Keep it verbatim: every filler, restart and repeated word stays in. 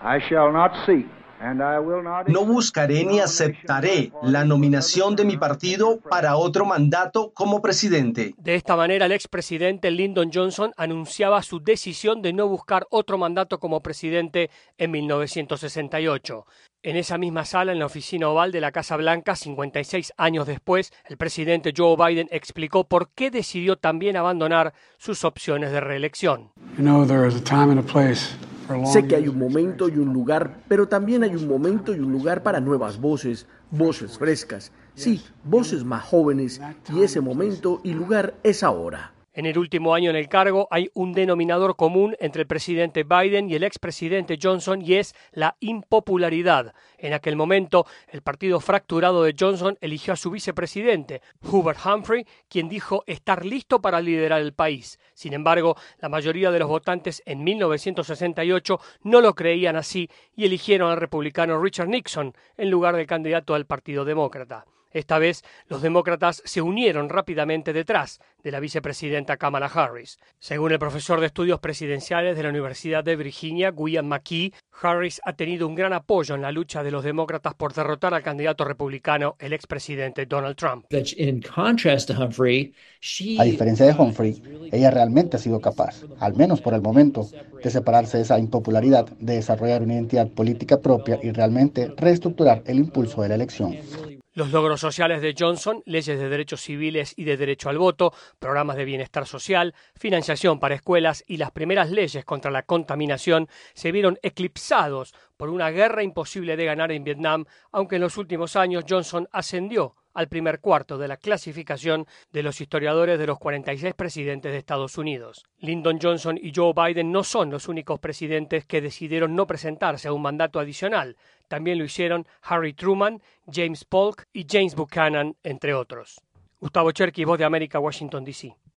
I shall not seek. No buscaré ni aceptaré la nominación de mi partido para otro mandato como presidente. De esta manera, el expresidente Lyndon Johnson anunciaba su decisión de no buscar otro mandato como presidente en mil novecientos sesenta y ocho. En esa misma sala, en la oficina oval de la Casa Blanca, cincuenta y seis años después, el presidente Joe Biden explicó por qué decidió también abandonar sus opciones de reelección. You know, there is a time and a place. Sé que hay un momento y un lugar, pero también hay un momento y un lugar para nuevas voces, voces frescas, sí, voces más jóvenes, y ese momento y lugar es ahora. En el último año en el cargo hay un denominador común entre el presidente Biden y el expresidente Johnson, y es la impopularidad. En aquel momento, el partido fracturado de Johnson eligió a su vicepresidente, Hubert Humphrey, quien dijo estar listo para liderar el país. Sin embargo, la mayoría de los votantes en mil novecientos sesenta y ocho no lo creían así y eligieron al republicano Richard Nixon en lugar del candidato del Partido Demócrata. Esta vez, los demócratas se unieron rápidamente detrás de la vicepresidenta Kamala Harris. Según el profesor de estudios presidenciales de la Universidad de Virginia, William McKee, Harris ha tenido un gran apoyo en la lucha de los demócratas por derrotar al candidato republicano, el expresidente Donald Trump. A diferencia de Humphrey, ella realmente ha sido capaz, al menos por el momento, de separarse de esa impopularidad, de desarrollar una identidad política propia y realmente reestructurar el impulso de la elección. Los logros sociales de Johnson, leyes de derechos civiles y de derecho al voto, programas de bienestar social, financiación para escuelas y las primeras leyes contra la contaminación se vieron eclipsados por una guerra imposible de ganar en Vietnam, aunque en los últimos años Johnson ascendió al primer cuarto de la clasificación de los historiadores de los cuarenta y seis presidentes de Estados Unidos. Lyndon Johnson y Joe Biden no son los únicos presidentes que decidieron no presentarse a un mandato adicional. También lo hicieron Harry Truman, James Polk y James Buchanan, entre otros. Gustavo Cherkis, Voz de América, Washington, D C